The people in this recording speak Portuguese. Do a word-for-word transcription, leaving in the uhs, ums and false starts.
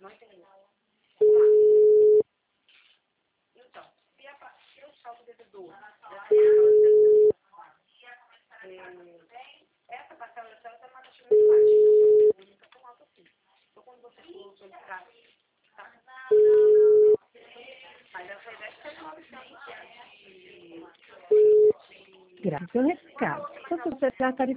Não entendi. Então, se, a, se o saldo devedor essa parcela da célula está numa taxa muito baixa, então não está tão alto assim. Então, quando você for solicitar, tá? Mas essa ideia é que novecentos. Graças ao recado. Quanto você trata